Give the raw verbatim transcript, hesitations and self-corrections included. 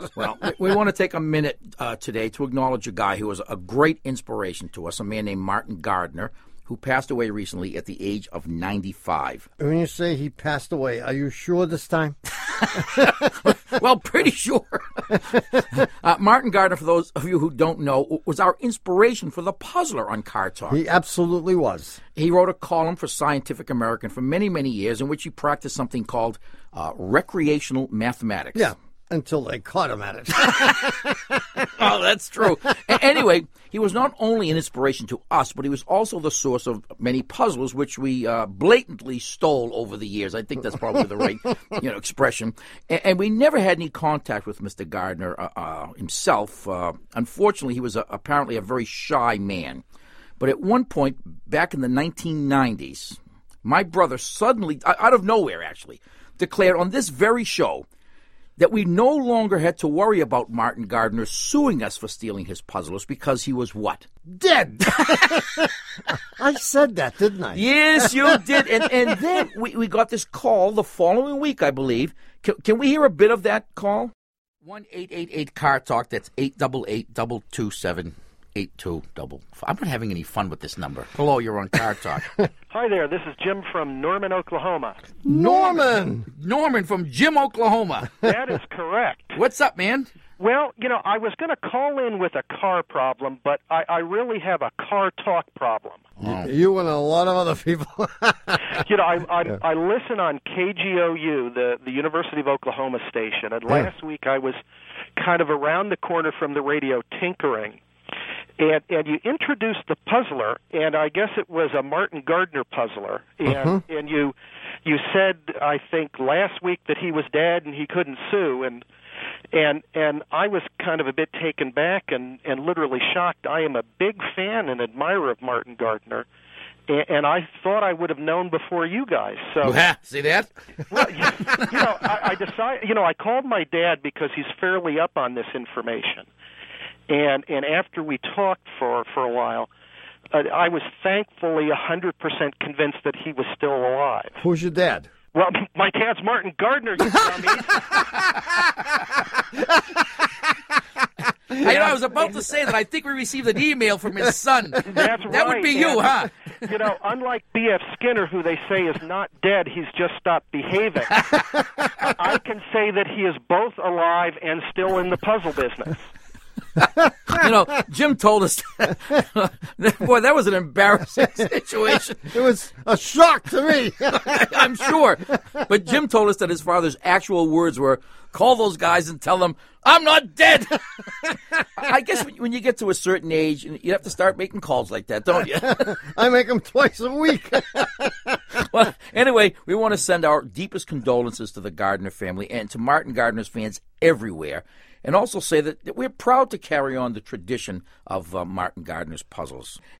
Well, we, we want to take a minute uh, today to acknowledge a guy who was a great inspiration to us, a man named Martin Gardner, who passed away recently at the age of ninety-five. When you say he passed away, are you sure this time? Well, pretty sure. uh, Martin Gardner, for those of you who don't know, was our inspiration for the Puzzler on Car Talk. He absolutely was. He wrote a column for Scientific American for many, many years in which he practiced something called uh, recreational mathematics. Yeah, until they caught him at it. Oh, that's true. A- anyway, he was not only an inspiration to us, but he was also the source of many puzzles, which we uh, blatantly stole over the years. I think that's probably the right you know, expression. A- and we never had any contact with Mister Gardner uh, uh, himself. Uh, unfortunately, he was a, apparently a very shy man. But at one point, back in the nineteen nineties, my brother suddenly, out of nowhere actually, declared on this very show that we no longer had to worry about Martin Gardner suing us for stealing his puzzlers because he was what? Dead! I said that, didn't I? Yes, you did. And and then we, we got this call the following week, I believe. Can, can we hear a bit of that call? one eight eight eight car talk, that's eight eight eight, two two seven, eight two double five. I'm not having any fun with this number. Hello, you're on Car Talk. Hi there, this is Jim from Norman, Oklahoma. Norman! Norman from Jim, Oklahoma. That is correct. What's up, man? Well, you know, I was going to call in with a car problem, but I, I really have a car talk problem. Oh. You and a lot of other people. You know, I, I, I listen on K G O U, the, the University of Oklahoma station, and last week I was kind of around the corner from the radio tinkering. And and you introduced the puzzler, and I guess it was a Martin Gardner puzzler. And Uh-huh. and you you said, I think last week, that he was dead and he couldn't sue. And and and I was kind of a bit taken back and, and literally shocked. I am a big fan and admirer of Martin Gardner, and, and I thought I would have known before you guys. So Yeah, see that? well, you, you know, I, I decided. You know, I called my dad because he's fairly up on this information. And and after we talked for, for a while, uh, I was thankfully one hundred percent convinced that he was still alive. Who's your dad? Well, my dad's Martin Gardner, you dummies. I, know, I was about to say that I think we received an email from his son. That's That right. would be you, And, huh? You know, unlike B F Skinner, who they say is not dead, he's just stopped behaving. I can say that he is both alive and still in the puzzle business. You know, Jim told us, boy, that was an embarrassing situation. It was a shock to me. I'm sure. But Jim told us that his father's actual words were, call those guys and tell them, I'm not dead. I guess when you get to a certain age, you have to start making calls like that, don't you? I make them twice a week. Well, anyway, we want to send our deepest condolences to the Gardner family and to Martin Gardner's fans everywhere. And also say that, that we're proud to carry on the tradition of uh, Martin Gardner's puzzles.